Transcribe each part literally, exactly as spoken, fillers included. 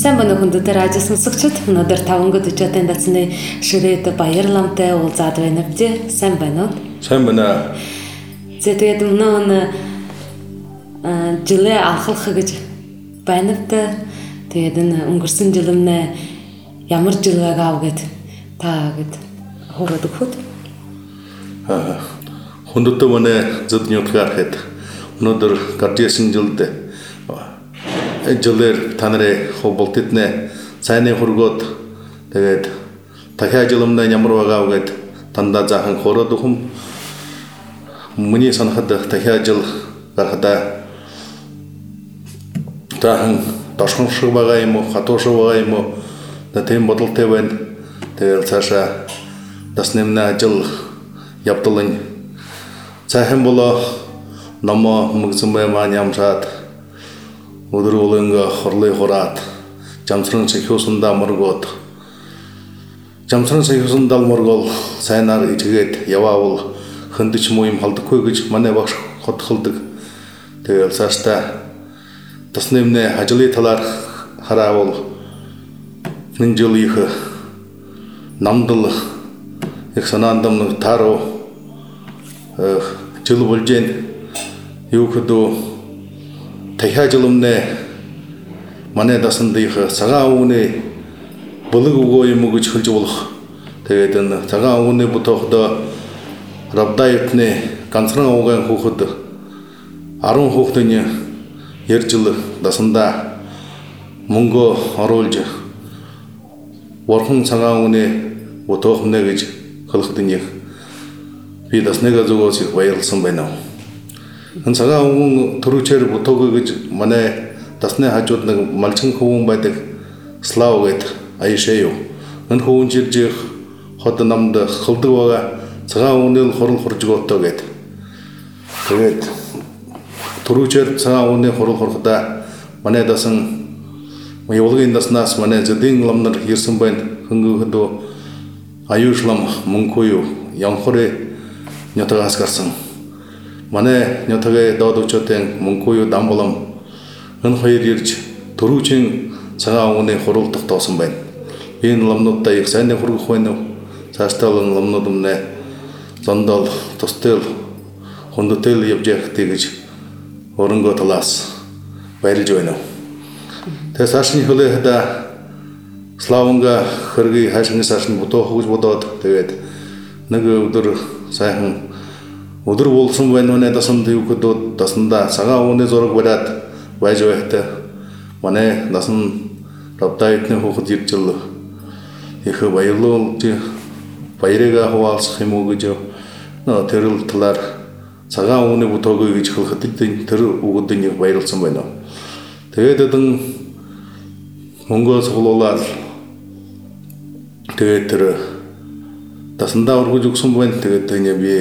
Сайн байна уу хүндэт радио сонсогчид. Өнөөдөр тавангад өчөөтэй дацны ширээд баярламтай уулзаад байна вэ? Сайн байна уу? Сайн байна. За тэгээд өнөө н жилээ анхлах гэж байна вэ? Тэгээд энэ өнгөрсөн жил өмнө ямар жил байгаав гэд та гэд хураад өгөхөд. Аа. Хүндэт манай зэдний утгаархэд өнөөдөр гардиасан жилд жилээр та нарын хоболтодны цайны хургууд тэгээд дахиад жилмнаа ямар байгаа вэ гэд дандаа заахан хороод өгөм миний санахад дахиад жил гарахада тахан дошхон шиг байгаа юм уу хатуу шиг байгаа юм уу тийм бодолтой байна. Тэгээд цаашаа даснэмнэ ажил явдалын цаахан болоо номоо мэгзэмбай маань ямшаад өдрөөлөнгө хорлой хураад жамсрын сэхүүсэндээ мөргөөд жамсрын сэхүүсэндээ мөргөөл сайнаар ичгээд яваавал хөндөч муу юм халдаггүй гэж манай багш хотхолдог. Тэгээд цаашдаа таснэмнэ ажлын талаар хараавал энэ жил их намдал их санаандам таруу жил болж юу хөдөө дахиад жилмнэ манай дасандынх цагаан өвгөний булаг өгөө юм гэж хэлж болох. Тэгээд энэ цагаан өвгөний ботохдоо равдаитны ганцхан өвгөн хүүхэд арван хүүхдийн ярьжил дасандаа мөнгө оруулж warхан цагаан өвгөний ботохнэ гэж хэлэхдэн би даснага зүгөөс их баярлсан байна. Энэ цагаан өвгөн төрүүчээр ботогоо гэж манай дасны хажууд нэг малчин хөвөн байдаг слав гэд аяшаа юу. Энэ хөвөн жирж хот намд хөлдөг байгаа цагаан өвгөний хурал хуржгоотой гэд. Тэгээд төрүүчээр цагаан өвгөний хурал хурхада манай дасан явуулгын даснаас манай зэдийн ламнар ирсэн байна. Хөнгөөдөө аюушлам мөнгөө юу ямхорэ нятагаас гарсан. Манай нятагээ доодочотын мөнгөө дамболом энэ хоёр ирж төрүүчийн цагаан өвгөний хурал тогтоосон байна. Энэ ламнуудаа их сайн хургах байна уу? Цаашдаа энэ ламнууд өмнө зондол тустэл хүндэтэл явж яхтыг гэж өрөнгөө талаас баярлж байна. Тэгээ цаашны хөлөөд славанга хөргий хашигны цаашны ботох гэж бодоод тэгээд нэг өдөр сайхан өдөр болсон байна нэ дасанд юу гэдөө дасанда цагаан өвгөний зураг бариад байж байхтай манай дасан равдаитны хүүхэд иржил их баярлуулж баярыгаа хуваалцах юм уу гэж нөө тэрл талаар цагаан өвгөний ботогоо гэж хэлэхэд тэр өгдөний баярлсан байна. Тэгээд эдэн мөнгөө цуглуулаад тэгээд тэр дасандаа ургаж өгсөн байна. Тэгээд энэ би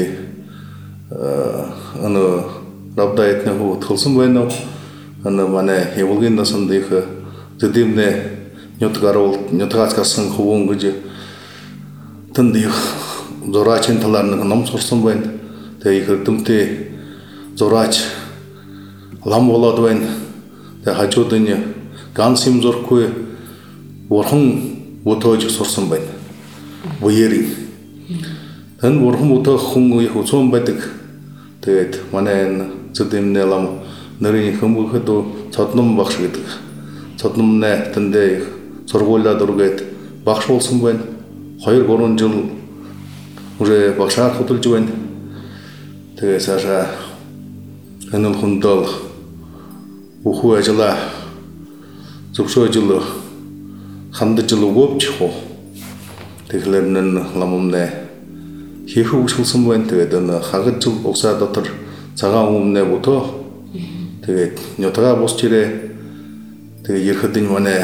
ано равдаитны хүүхэд хэлсэн байна. Ано манай явуулгын дасанд их зэдэмнэ нютгаруул нютгаас гарсан хөвөн гэж тэнд их зураачийн талаар нэг ном сурсан байна. Тэгээ их эрдэмтэй зураач лам болоод байна. Тэгээ хажууд нь ганц юм зурхгүй бурхан ботож сурсан байна. Буяри. Хэн бурхан ботох хүн их үзүүн байдаг. Тэгээд манай энэ зэдэмнэ лам нэрийн хүмүүхэд цодном багш гэдэг. Цодномнэ тэндээ их сургуулиуд ургээд багш болсон байна. хоёр гурван жил үрээ багшаар хөдөлж байна. Тэгээ цаашаа энэ хүндэл бүхүү ажиллаа зөвшөө жил хандаж жил өгөөч хоо. Тэгэхээр энэ ламмнэ хийх үгшилсэн байна. Тэгээд энэ хагад жил усаа дотор цагаан өвгөнэ ботоо. Тэгээд нютгаа босч ирээ. Тэгээд ерхэдэн манай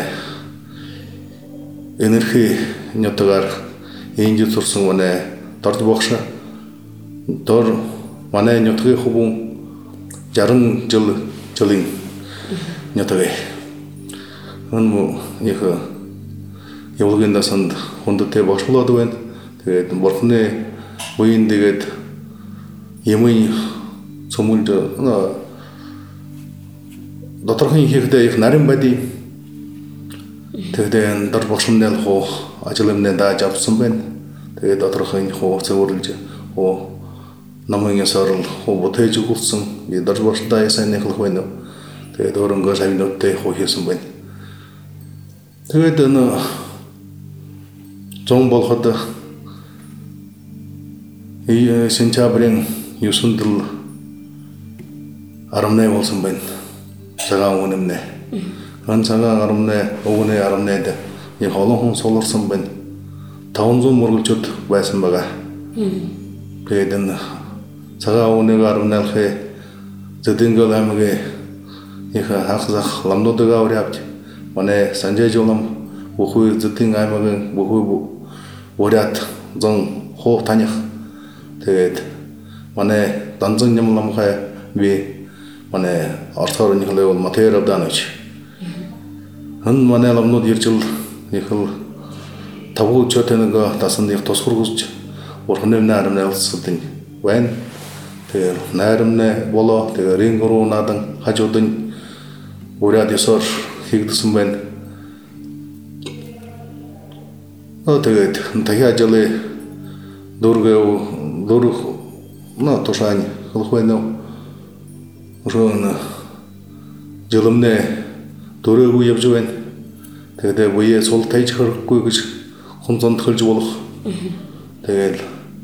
энерги нютгаар инж сурсан манай дорд багш дор манай нютгийн хөвөн жаран жил жилийн нютгээ энэ их явуулгын дасанд хүндэтэй багш болоод байна. Тэгээд бурхны буян тэгээд юмын цөмөлд доторхон хийхдээ их нарийн бади Тэгээд дор бошмнэл хоо ажлымнэ дааж авсан байна. Тэгээд доторхын хоо зөвөрлж хоо намын ясарл хоо ботэж өгсөн. Би дор бошдаа ясан нэхлэх байна. Тэгээд өрөнгөө савнуудтай хоо хийсэн байна. Тэгээд энэ зон болоход и сентябрийн юусандл арамнай болсон байна. Цагаан үнэмнэ. Ан цагаан арамнай, өгнэ арамнайд яг олон хүн суларсан байна. таван зуун мөргөлчд байсан байгаа. Тэгээд энэ цагаан үнэг арамнайлхэ зэдэнгэл аймгийн их хахзах ламнуудыг аврявч манай санжээжулам бүхүй зэдэн аймгийн бүхүй уряд зон хоо таних тэгээд манай данзан нямламхай би манай орцоор нэхлэв материал данач хан манай ламнууд иржил ихэл тавгуу чотэнэг тасан их тосхургусч урхнэм нарамнайлсдын байна. Тэгээд найрамнэ болоо тэгээд рингруу надан хажуудын уряд ёсоор хийгдсэн байна. Аа тэгээд тахиажлаа дөргөө дөрөх на тушаань холхойно рон жоломне дөрөөгөө явж байна. Тэгээд буяа сул тайж хөрөхгүй гэж хүн зонтхолж болох. Тэгээд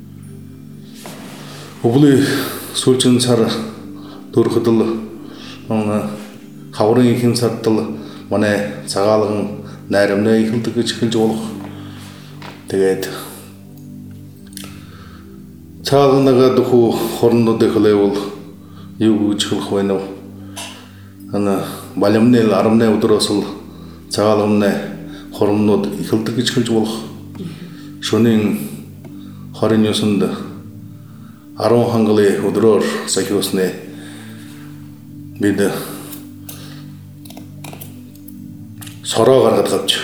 өвлөө сүүлчэн сар дөрөхөдөл ана хаврын ихэн сардл манай цагаалган найрамнаа ихэлдэг гэж хэлж болох. Тэгээд цагаалганага дөхөө хорнодыг хэлэвэл юу гэж хэлэх вэ нэ? Ана балямнэл арамнаа өдрөөс л цагаалганаа хорнод ихэлдэг гэж хэлж болох. Шөнийн хорин ёсонд арван хангалын өдрөөр сахиуснэ бид сороо гаргад гавч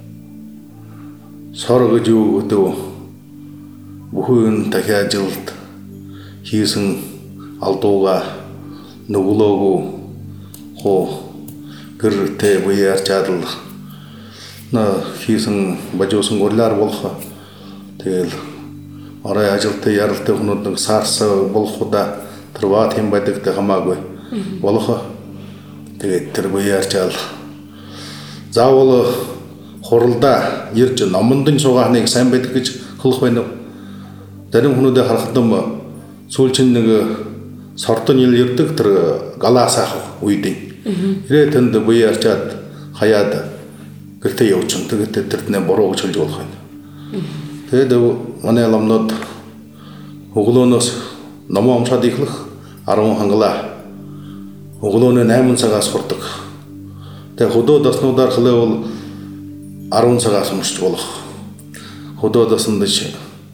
сороо гэж юу гэдэг бүхэн дахиажилд хийсэн алдууга нүглөөгүй хоо гэртээ буяар чадал на хийсэн бажуусан горлаар болох тэгэл орой ажилтаа яралтай хүмүүс нэг сарс болох удаа тэр бат хэм байдаг тэ хамаагүй болох тэгээд тэр буяар чаал заавал хуралдаа ирж номондын сугаахныг сайн байдаг гэж хэлэх байна. Зарим хүмүүдээ харахад сүүлчин нэг сордон ил ирдэг тэр галаасаах үйдэн. Ирээ тэнд буяарчаад хаяад гэртээ явуулсан. Тэгээд тэрднээ буруу гэж хэлж болох юм. Тэгээд манай ламнууд өглөөнөөс номоо амшаад ихлэх арван хангалаа өглөөнөө найман цагаас хурдаг. Тэгээд хөдөө доснуудаар хэлэвэл арван цагаас уншиж болох. Хөдөө доснд ч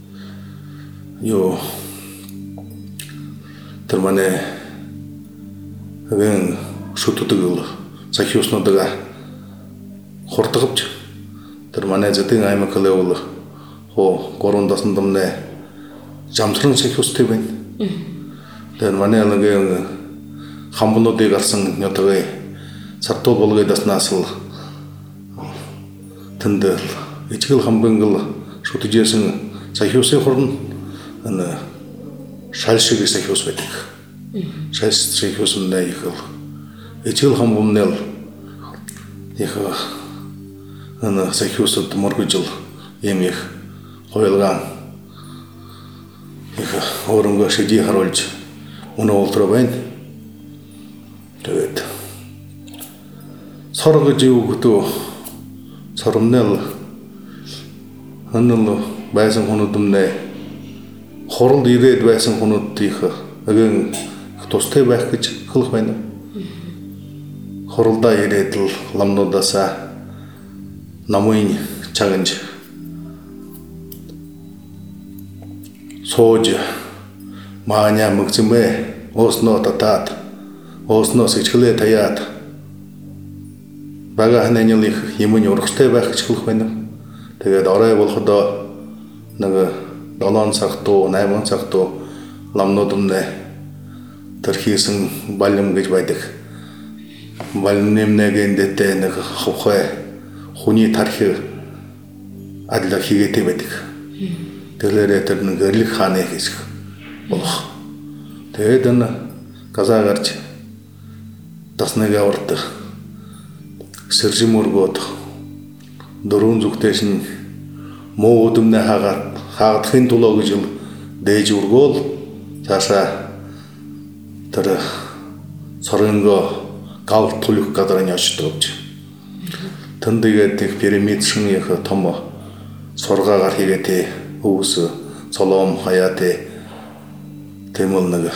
ёо тэр манай хэн шүтдэг сахиуснуудаа хурдгавч тэр манай зэдэн аймаг хэлэвэл хоо гурван досон домнэ жамсрын сахиустэй байна. Тэр манай нэг хамбнуудыг алсан нётгой сартуу болгой даснаас л тэнд ичгэл хамбангал шүтжсэн сахиусын хорн ана шалшиг сахиус байдаг. Шалш сахиусны их ичгэл хамбнэл их ана сахиусд моргожл эмих хойлгаан их өрөнгө шиди харуулж өнөө ултраа байна. Тэгээд соргож юу гэдэг соромнол ханал байсан хүмүүднээ хорол ирээд байсан хүмүүдийнх агын тустай байх гэж хэлэх байна. Хоролдоо ирээд л ламнуудаасаа намын чагнж сууж maaня мөгцмэ осноо татаад осноо сичглээ таяад бага хананил их юмны урагштай байх гэж хэлэх байна. Тэгээд орой болоход нэг долоон цаг туу найман цаг туу ламнууднэ тэр хийсэн балям гэж байдаг. Балнэмнэгэндэтэй нэг ховхой хүний тархи адилаар хийгээтэй байдаг. Тэгэлээрээ тэр нэг эрлэг хааны хэсэг болох. Тэгээд энэ газаа гарч тасныг авардаг сэржим өргөөд дөрвөн зүгтээс нь муу өдмнэ хагаад хаагдахын тулоо гэж дээж өргөөл цаашаа тэр соринго гал тулх гадрын очдогч тэндэгээд их пирамид шин их том сургаагаар хийгээтэй өвс цолом хаяатэй тэмэл нэг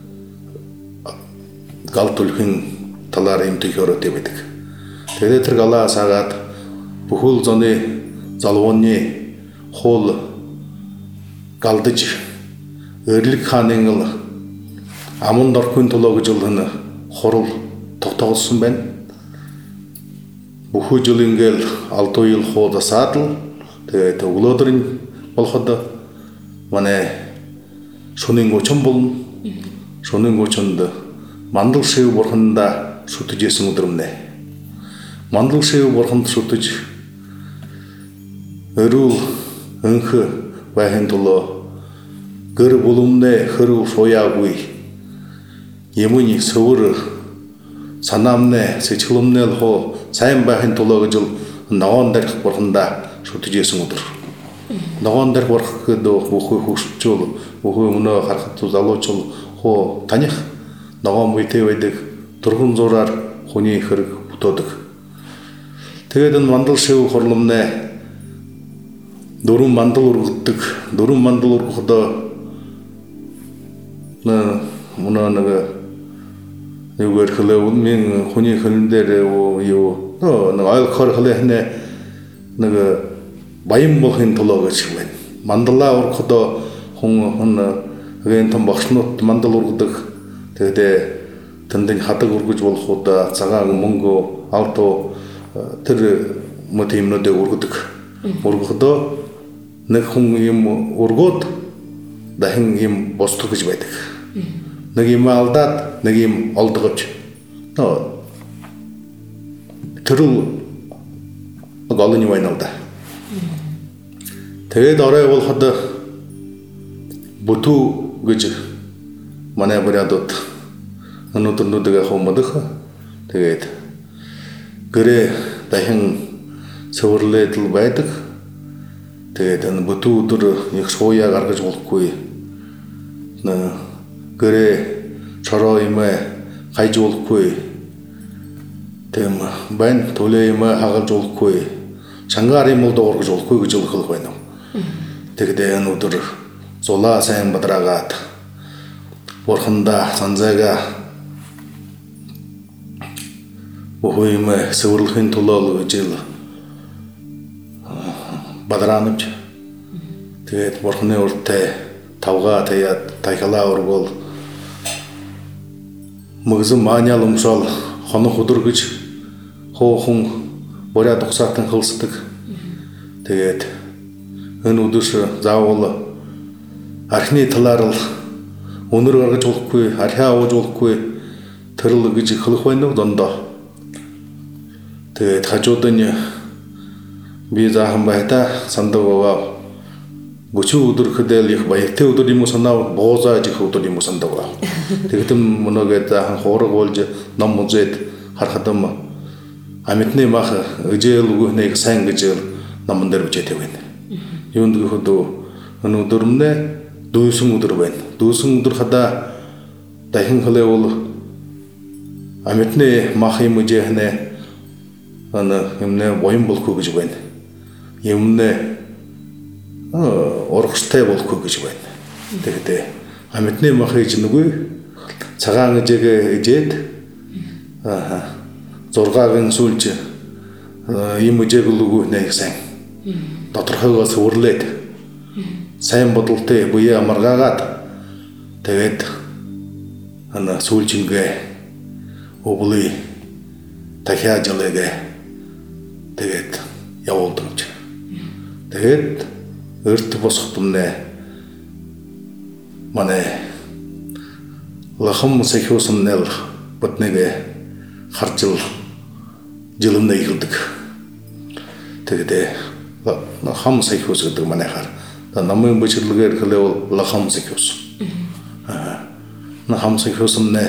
гал тулхын талаар юм төхөөрөөтэй байдаг. Тэгээд тэр галаа сагаад бүхэл зоны залууны хол галдаж эрлэг хааны аман дорхын тулоо гэж бол хурал тогтоолсон байна. Бүхэл жил ингээл алду ил хуудасаад л тэгээд өглөөдөр болоход манай шөнийн гочон болно. Шөнийн гочонд мандал шив бурханда шүтжсэн өдрөмнэ. Мандал шив бурханд шүтж өрөө өнх байхын тулоо гэр булумнэ хөрөв шуяагүй юмны сөвөр санаамнэ сэчгэлэмнэ л хоо сайн байхын тулоо гэж ногоон дээрх бурхандаа шүтжсэн өдөр. Ногоон дээрх бурх гэдэг бүхий хөвчүүл бүхий өнөө харахад залуучул хоо таних ногоон үйтэй байдаг дөрвөн зураар хүний хэрэг бүтөөдөг. Тэгээд энэ мандал шив хурламнэ дөрвөн мандал ургаддаг. Дөрвөн мандал ургахдаа на мунаа нэг юугаар хэлээ үнэн хүний хөлн дээр юу нэг ойлгохоор хэлэхнэ нэг баян болохын тулоо гэж байна. Мандалаа ургахдаа хүн хүн хэн том багшнууд мандал ургадаг. Тэгээд тэндэн хадаг ургаж болох удаа цагаан мөнгө авто тэр мотивнуудыг ургадаг. Ургахдаа нэг хүн юм ургоод дахин юм босдог гэж байдаг. Нэг юм алдаад нэг юм олдгож нөө тэрл голны байна да. Тэгээд орой болоход бүтүү гэж манай бэрядууд өнөөдөр нүдэгэ хомодох. Тэгээд гэрээ дахин цэвэрлээд л байдаг. Тэгээд энэ бүтүү өдөр их шууя гаргаж болохгүй. Гэрээ чороо юм хайж болохгүй. Тэм байн төлөө юм хагалж болохгүй. Чангаар юм уу дооргож болохгүй гэж хэлэх байна. Тэгээд энэ өдөр зулаа сайн бадраагаад бурхандаа санзаага бүхий юм сэвэрлэхийн тулоо гэж бадраанч. Тэгээд бурхны уртаа тавга таяад тайхалаа ургуул мөгзөн манял өмшөөл хонох өдөр гэж хоохон бороо тусаатан хөлсдөг. Тэгээд энэ өдөр заавал архины талаар л өнөр гаргаж болохгүй, архиа ууж болохгүй тэрл гэж хэлэх байна уу дондоо. Тэгээд хажууд нь би заахан байта сандаг байгаа. Бүчүү өдөр хөдөл их баяртай өдөр юм уу санаа боозааж их өдөр юм уу сандаг байгаа. Тэгтэн мөнөгээд заахан хуураг болж ном үзээд харахад юм амитны мах өжөөлгүй нэг сайн гэж номон дээр бичээтэй байна. Юунд гэхэд энэ өдөрмнэ дүүсэн өдөр байна. Дүүсэн өдөр хада дахин хэлэвэл амитны мах юм үжэхнэ ана юмнэ боён болохгүй гэж байна. Юмнэ урагштай болохгүй гэж байна. Тэгэхдээ амитны мах хийж нүгүй цагаан ижэгээ ижээд аа зургааг нь сүлж юм үжэглүүгүй нэг сайн доторхойгоо сүрлээд сайн бодолтой буяа маргаагаад тэгээд ана сүлжингээ өвлөй тахиажлээгээ тэгээд явуулдаг. Тэгээд өрт босхтумнэ манай лахам сэхүүсмнэл боднэгэ харжил жилэмнэ ирдэг. тэгээд хам сайхус гэдэг манайхаар намын бочрлогээр хэлэвэл ла хам сайхус аа на хам сайхус нэ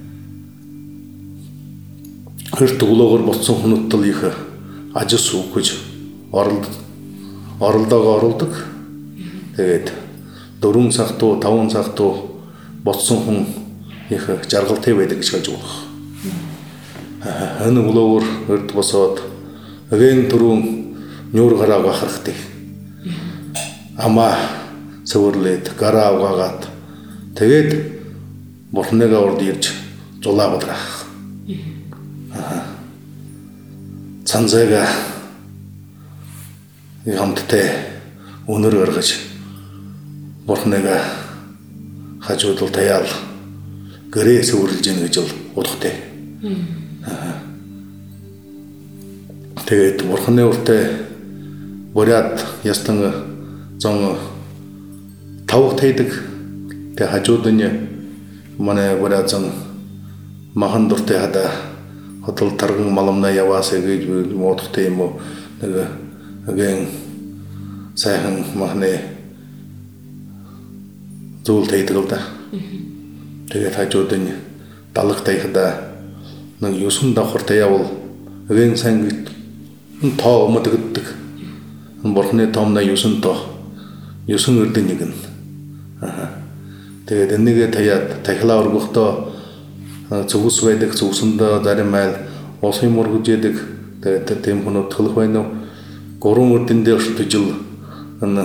хэр туглоогоор болсон хүнөтөл их ажис үгэж оролд оролдоогоо оролдог. Тэгээд дөрвөн цаг туу таван цаг туу болсон хүн их жаргалтай байдаг гэж хэлж болох. Аа энэ углоор өрд босоод эгэн түрүүн нүүр гарааг харахтай. Ама цэвэрлээд гараа угаагаад тэгээд бурхныгаа урд ирж зулаа бодрах. Аа цанзайга хамттай өнөр гаргаж бурхныгаа хажуудал таяал гэрээ цэвэрлж ийн гэж бодохтой. Тэгээд бурхны уртаа боряд ястан зон тавх тайдаг тэг хажууд нь манай боряд зон махан дуртай хада хотол тарган маламна яваасаа гэж бодохтой юм уу нэг агэн сайхан махны зүйл тайдаг л да. Тэгээд хажууд нь далагтай хада нэг юусан давхартай явал агэн сайн тоо өмдөгддөг. Бурхны тоомна юусан тоо юусан өрдөн нэг нь. Аа. Тэгээд энэгээ таяад тахилаа өргөхдөө зөвс байдаг зөвсөндөө зарим айл усын мөргөж яадаг. Тэгээд тэм хүнөд төлөх байна уу? Гурван өрдөн дээр төжил энэ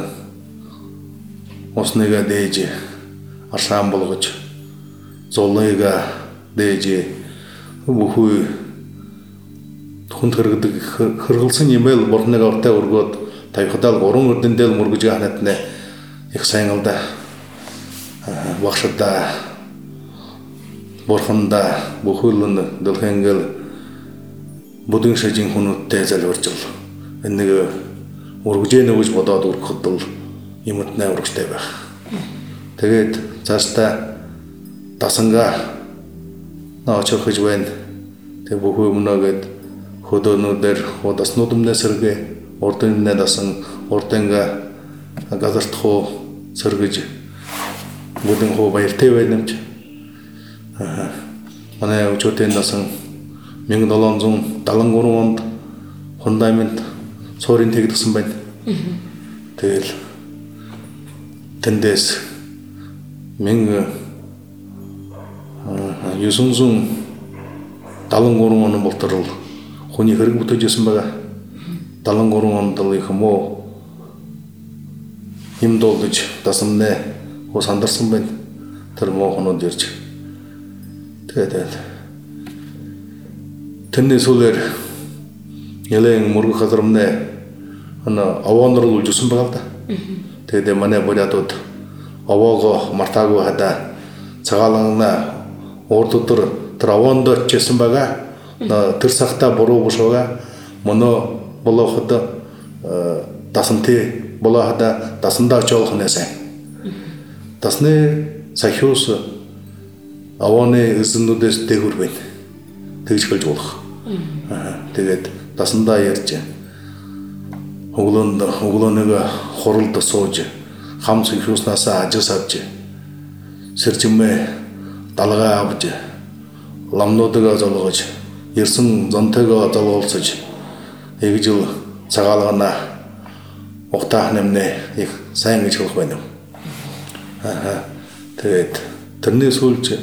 усныг дээж арсан болгож золыг дээж бүхүй хүнд хэрэгдэг хэргэлсэн имэйл бурхныг ортой өргөөд тавихдаал гурван өрдөн дээр мөргөж ханатна их сайн л да. Багшда бурханда бүхүүлэн дэлхэнгэл бүдэн шажин хүнүүдтэй залбирчил энийг өргөжээ нөгөж бодоод өргөхөд бол юмд найрагтай байх. Тэгээд цаашдаа дасанга наачрахж байна. Тэг бүхүү өмнөгээд хөдөөнүүдээр удаснууд өмнөөс сэргээ урдыннээ дасан урдынга газартхуу сэргэж бүдэн хуу баяртай байнамж. Аа манай өчөөтэн дасан мянга долоон зуун дадлан гурван онд фундамент суурин тэгдсэн байна. Тэгэл тэндээс мянга юусан зуун дадлан гурван он болторол хүний хэрэг бүтээжсэн байгаа. дадлан гурван онд л их муу юм дуулж дасамнэ хөө сандарсан байна. Тэр муу хоноод ирж тэгээд тэрний сүлээр ялэн мөргөх газармнэ ана аваанрал үлжсэн байгаа да. Тэгээд манай борядууд аваага мартаагүй хада цагаалгана урддор тэр аваанд очижсэн байгаа. Тэр сахта буруу бушгаа моно болоход дасанти болоход дасандаа очоолох нэсэн. Дасны сахиус авааны эзнүүдээс дээгүр байна. Тэгж хэлж болох. Тэгээд дасандаа ярьж өглөөнд өглөөнөг хуралд сууж хам сахиуснаас ажис авч сэрчмээ далгаа авч ламнуудаа золгож ерсэн зонтойгоо золгоолцож эгжил цагаалгана ухтаах нэмнэ их сайн гэж хэлэх байна. Аа тэгээд тэрний сүүлж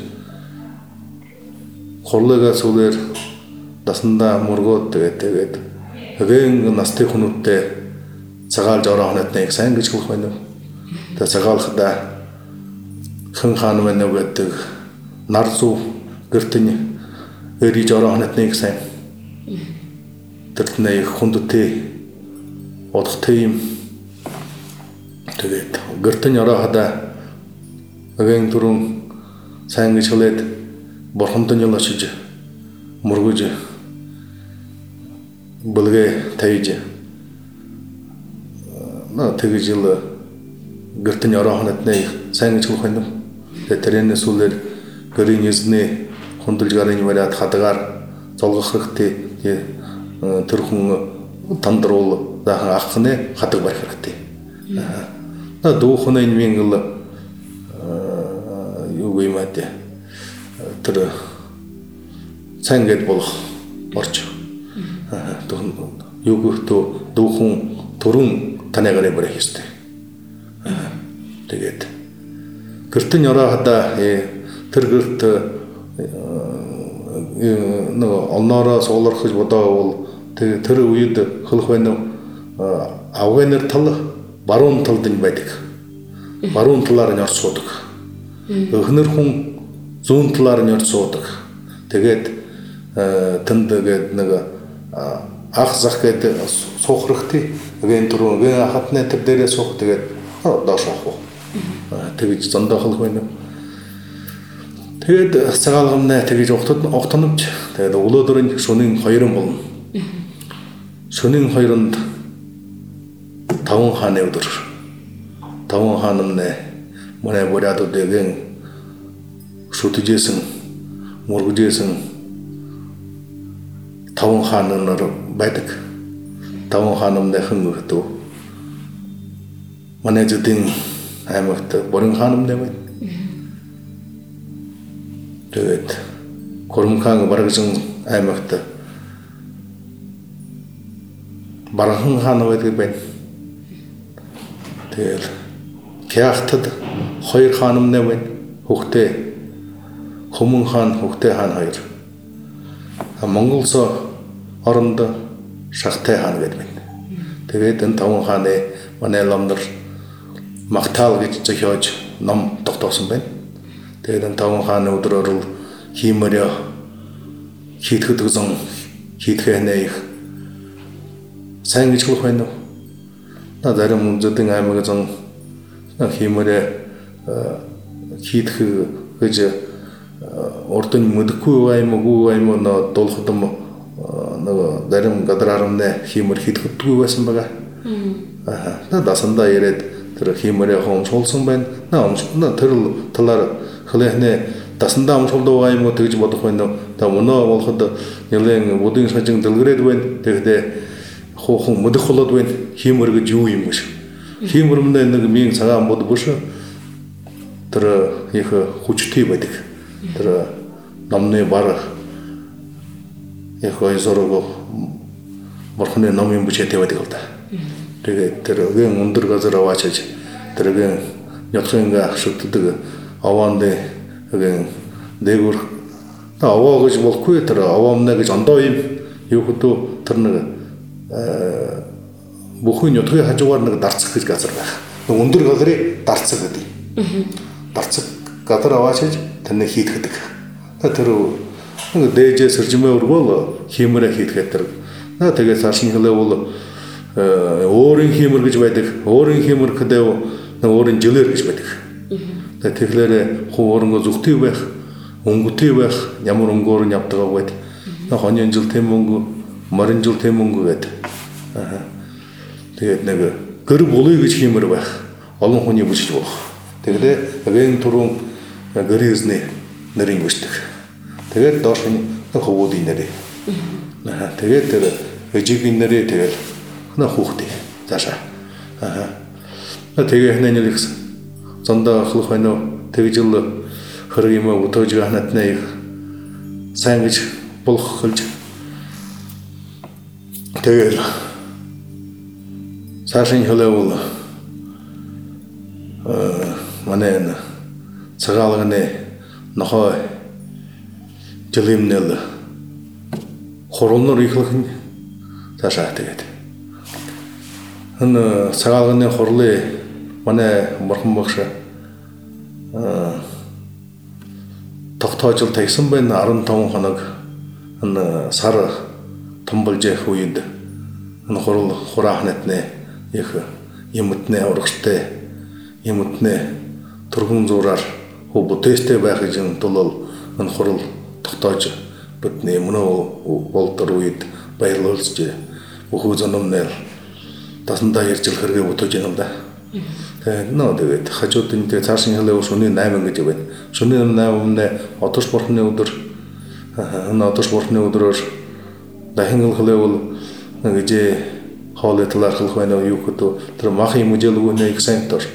хорлогоо сүлээр дасандаа мөргөөд тэгээд тэгээд эгэн настай хүнүүдтэй цагаалж ороо хонотны их сайн гэж хэлэх байна. Тэгээд цагаалхада хэн хаан байна гэдэг нар зүү гэртэн эриж ороо хонотны их сайн тэртний хүндтэй одохтой юм. Тэгээд гэртэн ороо хада эгэн түрүүн сайн гэж хэлээд бурханд нь ялашиж мөргөж бүлгээ тайж наа тэгж ил гэртэн ороо хонотны сайн гэж хэлэх байна. Тэгээд тэрний сүлээр гэрийн эзний хүндэлж гарын вариат хадгаар золгох хэрэгтэй тэр хүн тандрал дахан ахны хадаг байх хэрэгтэй. Аа дуухан энэ мингэл юу юм аа тэ тэр сайн гэд болох орч. Аа юу гэхтөө дуухан төрүн танайгаар барих хэрэгтэй. Аа тэгээд гэртэн ороо хада тэр гэрт нөгөө онноороо суулгах гэж бодоовол тэр үед хөлөх байна авганер тал баруун талд нь байдаг. Баруун талаар нь орж суудаг. Өхнөр хүн зүүн талаар нь орж суудаг. Тэгээд тэнд гээд нэг ах зах гээд суух хэрэгтэй. Ген түрүү ген хатны тэр дээрээ суух тэгээд доош авах. Тэгэж зондоо хөлөх байна. Тэгээд цагаалгамнаа тэгэж ухтад ухтанамж тэгээд өглөөдрийн шөнийн хоёрын болно. Шөнийн хоёронд таван хааны өдөр. Таван хаанамнаа манай бурядуудын шүтжсэн мөргөжсэн таван хаанаар байдаг. Таван хаанамнаа хэн өгдөө. Манай зүдийн аймагт борин хаанамнаа байна. Тэгээд Гурмхан барагсан аймагт Бархан хаан байдаг байна. Тэгээд Кяхтад хоёр хаанам нэ байна. Хөхтэй Хөмөн хаан, Хөхтэй хаан хоёр. Монголс оронд Шахтай хаан гэдэг байна. Тэгээд энэ таван хааны манай ламдар Махтаал гэж зохиож ном тогтоосон байна. Тэгээд энэ таван хааны өдрөөр хиймэрэ хийтгэд гэсэн хийтгэхнээ их сайн гэж хэлэх байна уу? На зарим зүдэн аймаг зэн хиймэрэ хийтгэх гэж урдын мэдэхгүй аймаггүй аймаг нөө дуулахдам нэг зарим гадраармнэ хиймэр хийтгэдэггүй байсан байгаа. Аа на дасандаа яриад тэр хиймэрэ хомсуулсан байна. На тэр талаар хэлэхнээ дасандаа амшуулдаг юм уу гэж бодох байна. Та мөнөө болоход нэлээд будын сажин дэлгэрээд байна. Тэгэхдээ хуухан мэдэх болоод байна. Хиймэр гэж юу юм биш. Хиймэр мөн нэг мийн цагаан бод биш. Тэр их хүчтэй байдаг. Тэр номны бар их ойзорог бурхны номын бичээтэй байдаг л да. Тэгээд тэр ген өндөр газар аваачиж тэр ген нятхынга шүтдэг аваанды ген дээгүр аваа гэж болохгүй тэр аваамна гэж ондоо юм юу хөдөө тэр нэг бүхэн нятхын хажуугаар нэг дарцах гэж газар байх. Өндөр газрыг дарцах гэдэг. Дарцах газар аваачиж тэрний хийтгэдэг. Тэр нэг дээжээ сэржмээ өргөөл хиймэрэ хийтгэхэд тэр тэгээд цааш нь хэлээ бол өөрийн хиймэр гэж байдаг. Өөрийн хиймэр гэдэг нэг өөрийн жилэр гэж байдаг. Тэгэхээр хуурнго зүгтэй байх, өнгөтэй байх, ямар өнгөөр нь явдаг байд. Хоньон жил тэм өнгө, морин жил тэм өнгө гэдэг. Аа. Тэгээд нэг гэр булыг гэж хиймэр байх. Олон хүний бүжиж болох. Тэгээд эгэн түрүүн гэрээсний нэрийг бүждэг. Тэгээд доош нь хөвүүдийн нэрээ. Аа. Тэгээд тэр эжигийн нэрээ тэгээд на хүүхдээ цаашаа. Аа. Тэгээд хэнэ нэг зондоо хлох байна уу? Тэгж л хэрэг юм өтөөж ганатнаа их сайн гэж болох хэлж. Тэгээд цаашин хэлэвэл э манай цагаалганы нохой жилимнэл хоронор ихлэх нь цаашаа тэгээд. эн цагаалганы хорлын манай бурхан багш аа тогтоожил тагсан байна арван таван хоног эн сар томболж явах үед эн хурал хураахнатны их юмтны урагштай юмтны тургун зураар хөбөтэстэй байх гэж тулал эн хурал тогтоож бүтний мөнөө болдор үед баярлуулж өхөө зономнэр тасандаа ярьж хэрэг бүтэж юм да. Тэгээд нөө тэгээд хажуудын тэгээд цааш нь хэлээ шөнийн восемь гэж байна. Шөнийн восемь-нд одош бурхны өдөр энэ одош бурхны өдрөөр дахин хэлээвэл гэж хоолойлолар хылх байна уу юу гэдэг тэр мах юм жил өгнө их сайн тор.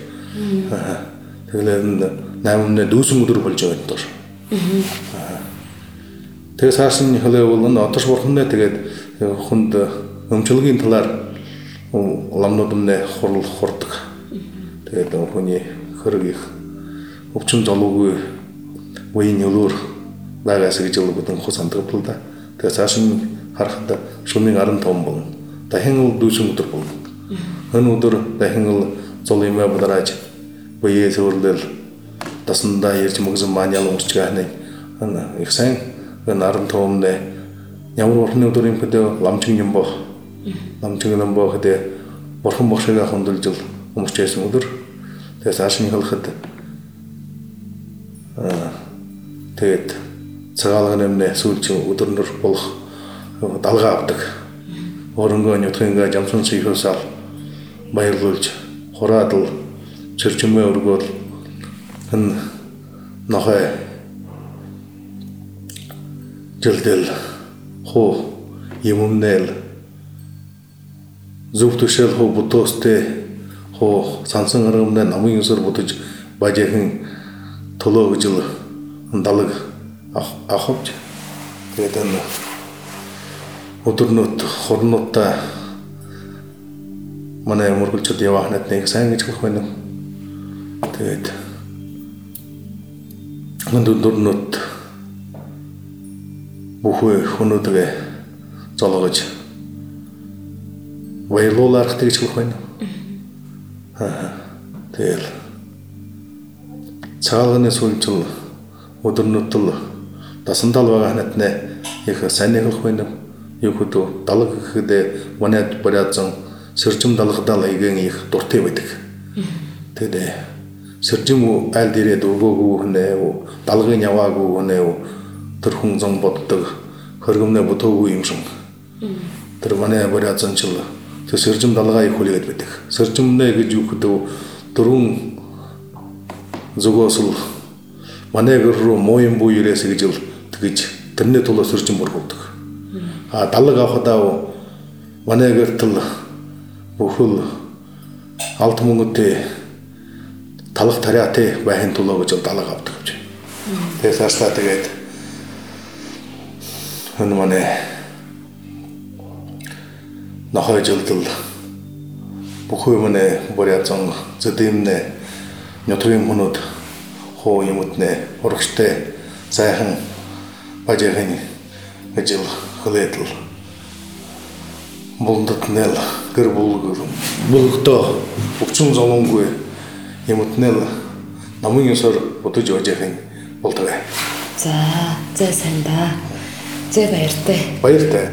Тэгэлэн наймны дүүсэн өдөр болж байгаа тор. Тэгээ цаашны хөлөөвөл нь отош бурхны тэгээд хүнд өмчлөгийн талаар ламнуудын хурал хурдаг. Тэгээд хүний хөрөг их өвчин золоогүй үеийн өлөр байгаас гэж өгдөг хус андгал да. Тэгээ цаашны харахад шөнийн аран том бол дахин дүүсэн өдөр бол. Энэ өдөр дахин зол юм бадараач бие зөвлөл тасандаа ярьж мөгзөн манял өмсч гахны их сайн энэ аран томны ямар орны өдөр юм гэдэг ламчин юм боо. Ламчин юм боо гэдэг бурхан бохшига хөндлөж өмсчээсэн өдөр. Тэгээ цаашны хэлэхэд аа тэгээд цагаалгын өмнө сүүлчийн өдөрнөр болох далгаа авдаг. Оронгоо нютхинга жамсан сихосал баярлуулж хураадл чирчмээ өргөөл хэн нохой жилдэл хоо юмнэл зөвтөшөл хоо бутостэй хоо сансан аргамна намын юсэр бутаж бажихэн толоо гэж далаг аховч тэгээд энэ өдөрнөт хорнотта манай мөргөлчд яваахнад нэг сайн гэж хэлэх байна. Тэгээд өдөрнөт бүхөө хүнүүдгээ золгож баярлуулах гэж хэлэх байна. Аа тэгэл цаалганы сүлжил өдөрнөтл дасандал байгаа ханатны их сайн хэлэх байна. Юу гэдэг далаг гэхэд манайд бариадсан сэржим далгадаа лайгэн их дуртай байдаг. Тэгээд сэржим айл дээрээ дургоогүй нэ далгын яваагүй нэ тэр хүн зам боддог хөргөмнө ботоогүй юм шиг. Тэр манай бариадсан чил тэр сэржим далгаа их хүлээгээд байдаг. Сэржимнэ гэж юу гэдэг дөрвөн зүгөөсөл манай гэр рүү моён буу ирээс гэж тэгж тэрний тулаа сэржим бүргүүлдэг. А далаг авахдаа манай гэртэл бүхэл алт мөнгөтэй талах тариатай байхын тулаа гэж далаг авдаг гэж. Тэгээд цаашлаа тэгээд энэ манай нохой жилдэл бүхэл манай боряцсан зэдэмнэ нөтрийн хүнүүд хоо юмтнэ урагштай сайхан бажихэн ажил хөлөөдөл болдот нэл гэр булгэр булгдоо өвчин золонгүй юмтнэл намын ёсоор бодож ажихын болдог. За, зэ сайн да. Зэ баяртай. Баяртай.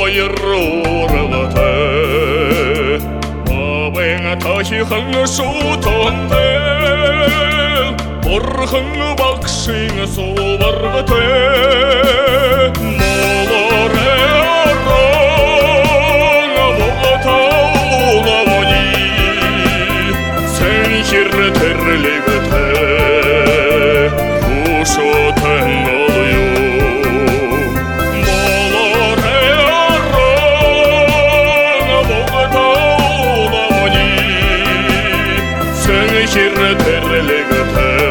ойруурагатай авэн тахихан шуутантай бурхан багшин суваргатай молоре арана богатауламани сэнхир тэрлэгтэй ушотэн олё молоре арана богатауламани сэнхир тэрлэгтэй